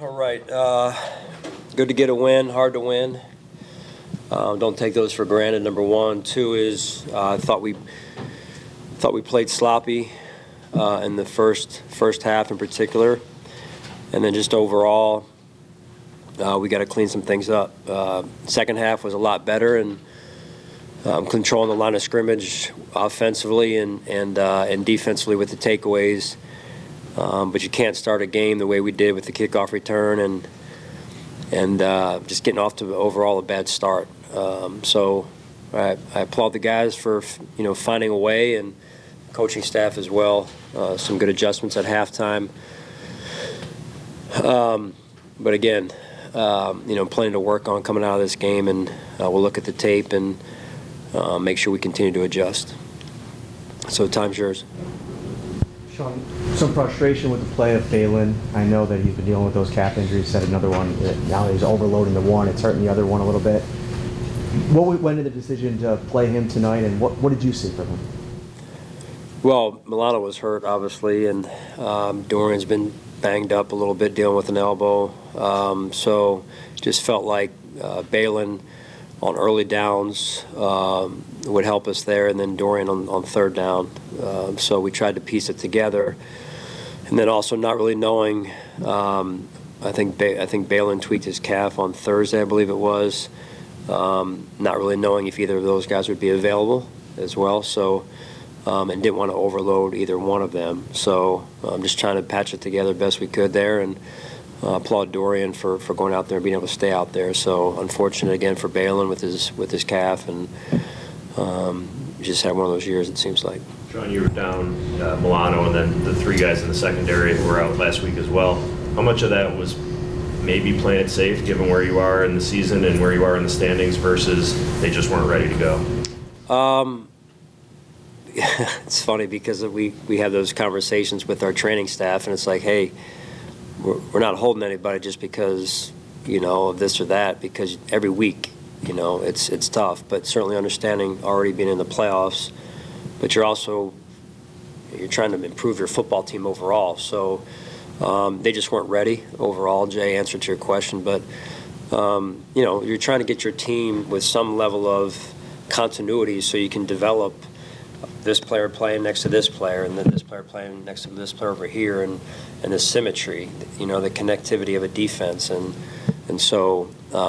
All right. Good to get a win, hard to win. Don't take those for granted, number one. Two is I thought we played sloppy in the first half in particular. And then just overall, we got to clean some things up. Second half was a lot better, and controlling the line of scrimmage offensively and defensively with the takeaways. But you can't start a game the way we did with the kickoff return and just getting off to overall a bad start. So I applaud the guys for finding a way, and coaching staff as well. Some good adjustments at halftime. But again, plenty to work on coming out of this game, and we'll look at the tape and make sure we continue to adjust. So time's yours. Sean, some frustration with the play of Balin. I know that he's been dealing with those calf injuries. Said another one. Now he's overloading the one. It's hurting the other one a little bit. What went into the decision to play him tonight, and what did you see from him? Well, Milano was hurt, obviously, and Dorian's been banged up a little bit dealing with an elbow. So just felt like Balin on early downs would help us there, and then Dorian on third down. So we tried to piece it together. And then also not really knowing, I think Balin tweaked his calf on Thursday, I believe it was. Not really knowing if either of those guys would be available as well. So, and didn't want to overload either one of them. So I'm just trying to patch it together best we could there, and applaud Dorian for going out there and being able to stay out there. So unfortunate again for Balin with his calf, and just had one of those years, it seems like. Sean, you were down Milano, and then the three guys in the secondary who were out last week as well. How much of that was maybe playing it safe given where you are in the season and where you are in the standings versus they just weren't ready to go? It's funny because we have those conversations with our training staff, and it's like, hey, we're not holding anybody just because of this or that, because every week it's tough. But certainly understanding already being in the playoffs, but you're trying to improve your football team overall. So they just weren't ready overall. Jay, answer to your question, but you're trying to get your team with some level of continuity so you can develop this player playing next to this player, and then this player playing next to this player over here, and the symmetry, the connectivity of a defense, and so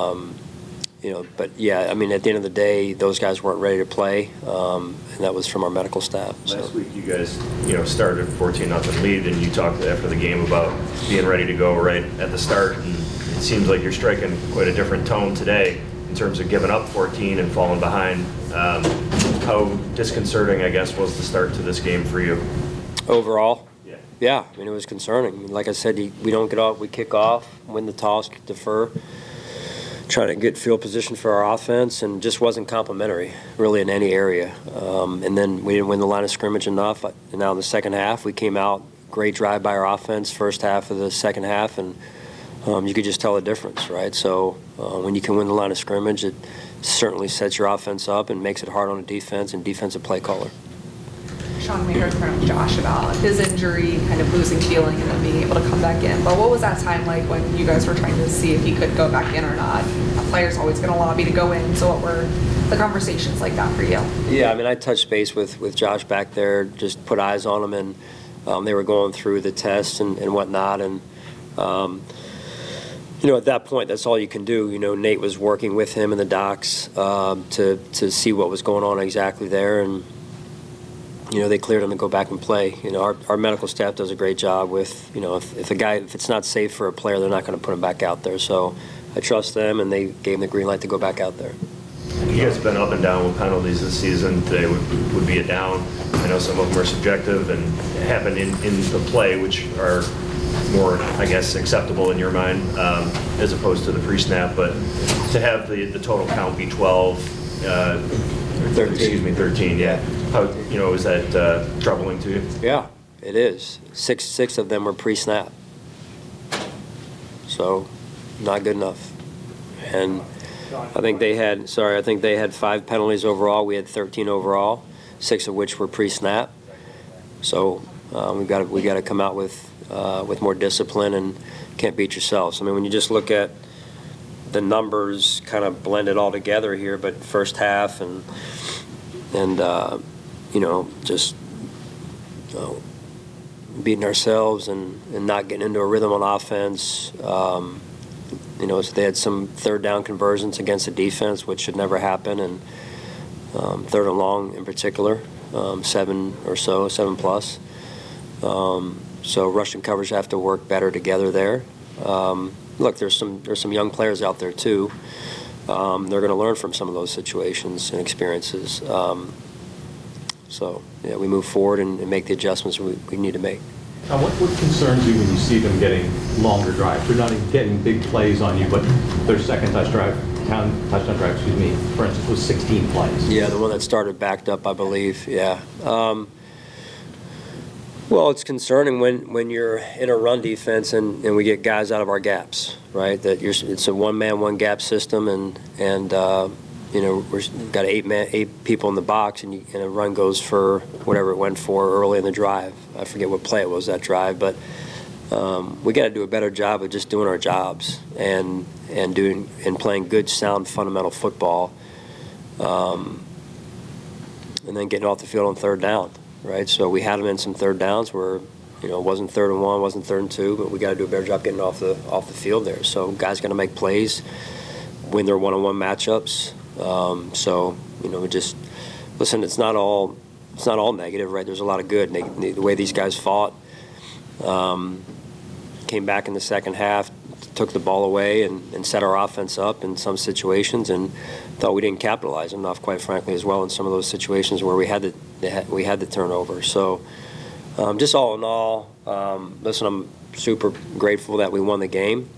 but yeah, I mean, at the end of the day, those guys weren't ready to play, and that was from our medical staff. Last week, you guys started 14-0 lead, and you talked after the game about being ready to go right at the start, and it seems like you're striking quite a different tone today in terms of giving up 14 and falling behind. How disconcerting, I guess, was the start to this game for you? Overall? Yeah. I mean, it was concerning. Like I said, we don't get off, we kick off, win the toss, defer, trying to get field position for our offense, and just wasn't complimentary, really, in any area. And then we didn't win the line of scrimmage enough. And now in the second half, we came out, great drive by our offense, first half of the second half, and you could just tell the difference, right? So when you can win the line of scrimmage, it certainly sets your offense up and makes it hard on the defense and defensive play caller. Sean, we heard from Josh about his injury, kind of losing feeling and then being able to come back in. But what was that time like when you guys were trying to see if he could go back in or not? A player's always going to lobby to go in. So what were the conversations like that for you? Yeah, I mean, I touched base with Josh back there, just put eyes on him, and they were going through the tests and whatnot. And, at that point, that's all you can do. Nate was working with him and the docs to see what was going on exactly there. And, they cleared him to go back and play. Our medical staff does a great job with, if it's not safe for a player, they're not going to put him back out there. So I trust them, and they gave him the green light to go back out there. You guys have been up and down with penalties this season. Today would be a down. I know some of them are subjective and happen in the play, which are more, I guess, acceptable in your mind as opposed to the pre-snap. But to have the total count be 12, 13, yeah. How, is that troubling to you? Yeah, it is. Six of them were pre-snap. So, not good enough. And I think they had 5 penalties overall. We had 13 overall, 6 of which were pre-snap. So we got to come out with more discipline and can't beat yourselves. I mean, when you just look at the numbers kind of blended all together here, but first half and just beating ourselves and not getting into a rhythm on offense. So they had some third down conversions against the defense, which should never happen, and third and long in particular, 7 plus. So rushing coverage have to work better together there. Look, there's some young players out there too. They're going to learn from some of those situations and experiences. We move forward and make the adjustments we need to make. What concerns you when you see them getting longer drives? They're not even getting big plays on you, but their second touchdown drive, for instance, was 16 plays. Yeah, the one that started backed up, I believe. Yeah. Well, it's concerning when you're in a run defense and we get guys out of our gaps, right? It's a one-man, one-gap system, and we've got eight people in the box, and a run goes for whatever it went for early in the drive. I forget what play it was that drive, but we got to do a better job of just doing our jobs and playing good, sound, fundamental football, and then getting off the field on third down, right? So we had them in some third downs where it wasn't 3rd and 1, wasn't 3rd and 2, but we got to do a better job getting off the field there. So guys got to make plays, win their one-on-one matchups. We just listen. It's not all negative, right? There's a lot of good. The way these guys fought, came back in the second half, took the ball away, and set our offense up in some situations, and thought we didn't capitalize enough, quite frankly, as well in some of those situations where we had the turnover. So, just all in all, listen, I'm super grateful that we won the game.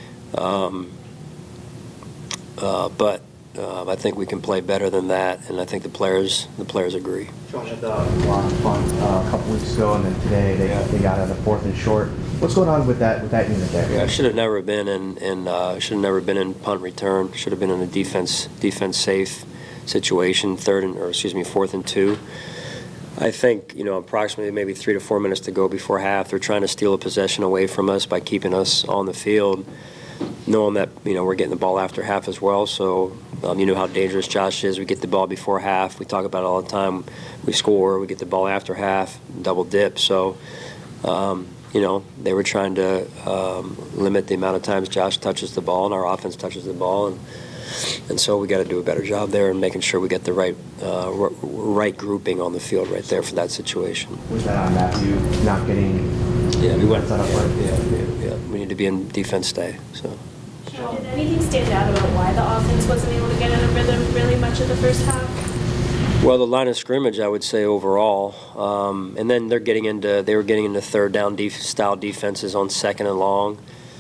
But I think we can play better than that, and I think the players agree. Sean had a lot of fun a couple weeks ago, and then today they got out of 4th and short. What's going on with that unit there? Yeah, should have never been in punt return. Should have been in a defense safe situation. 4th and 2. I think approximately maybe 3 to 4 minutes to go before half. They're trying to steal a possession away from us by keeping us on the field, knowing that we're getting the ball after half as well. So you know how dangerous Josh is. We get the ball before half. We talk about it all the time. We score. We get the ball after half. Double dip. So they were trying to limit the amount of times Josh touches the ball and our offense touches the ball, and so we got to do a better job there and making sure we get the right grouping on the field right there for that situation. Was that on Matthew not getting? Yeah, we went. Yeah. We need to be in defense stay. So. Did anything stand out about why the offense wasn't able to get in a rhythm really much of the first half? Well, the line of scrimmage, I would say overall, and then they were getting into third down style defenses on 2nd and long.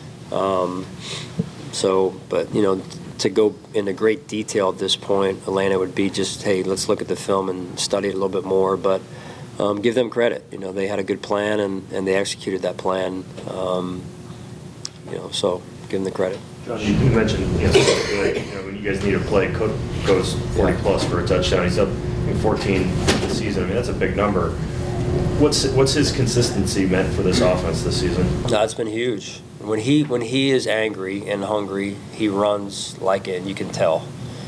To go into great detail at this point, Atlanta would be just, hey, let's look at the film and study it a little bit more. But give them credit. They had a good plan and they executed that plan. So give them the credit. Josh, you mentioned when you guys need a play, Cook goes 40 plus for a touchdown. He's up 14 this season. I mean, that's a big number. What's his consistency meant for this offense this season? No, it's been huge. When he is angry and hungry, he runs like it. You can tell.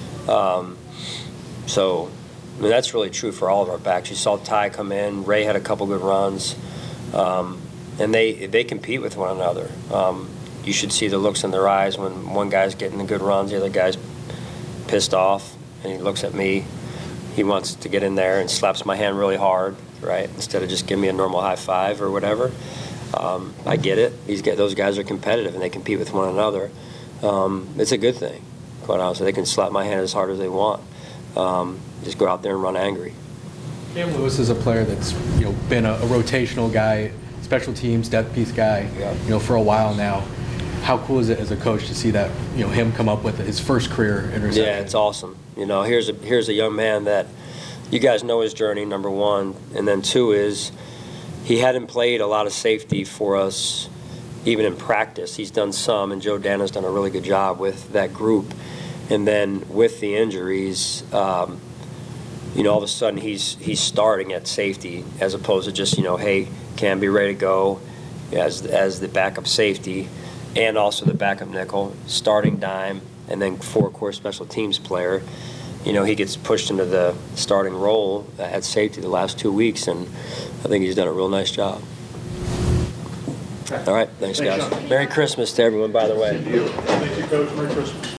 That's really true for all of our backs. You saw Ty come in. Ray had a couple good runs, and they compete with one another. You should see the looks in their eyes when one guy's getting the good runs, the other guy's pissed off, and he looks at me. He wants to get in there and slaps my hand really hard, right? Instead of just giving me a normal high five or whatever. I get it. Those guys are competitive and they compete with one another. It's a good thing, quite honestly. They can slap my hand as hard as they want. Just go out there and run angry. Cam Lewis is a player that's been a rotational guy, special teams depth piece guy, for a while now. How cool is it as a coach to see that him come up with his first career interception? Yeah, it's awesome. Here's a young man that you guys know his journey, number one, and then two is he hadn't played a lot of safety for us even in practice. He's done some, and Joe Dana's done a really good job with that group. And then with the injuries, all of a sudden he's starting at safety as opposed to just hey, Cam, be ready to go as the backup safety. and also the backup nickel, starting dime, and then four-core special teams player. He gets pushed into the starting role at safety the last 2 weeks, and I think he's done a real nice job. All right, thanks guys. Sean. Merry Christmas to everyone, by the way. Thank you, Coach. Merry Christmas.